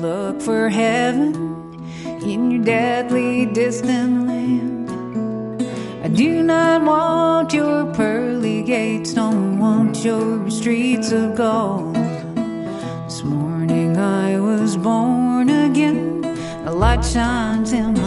look for heaven in your deadly distant land. I do not want your pearly gates, don't want your streets of gold. This morning I was born again, the light shines in